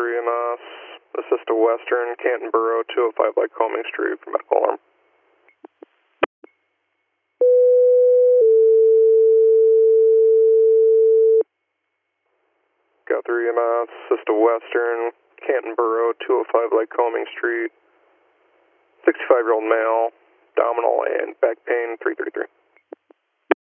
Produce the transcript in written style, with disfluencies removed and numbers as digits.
3 EMS, assist to Western, Canton Borough, 205 Lycoming Street for medical alarm. Got 3 EMS, assist to Western, Canton Borough, 205 Lycoming Street, 65-year-old male, abdominal and back pain, 333.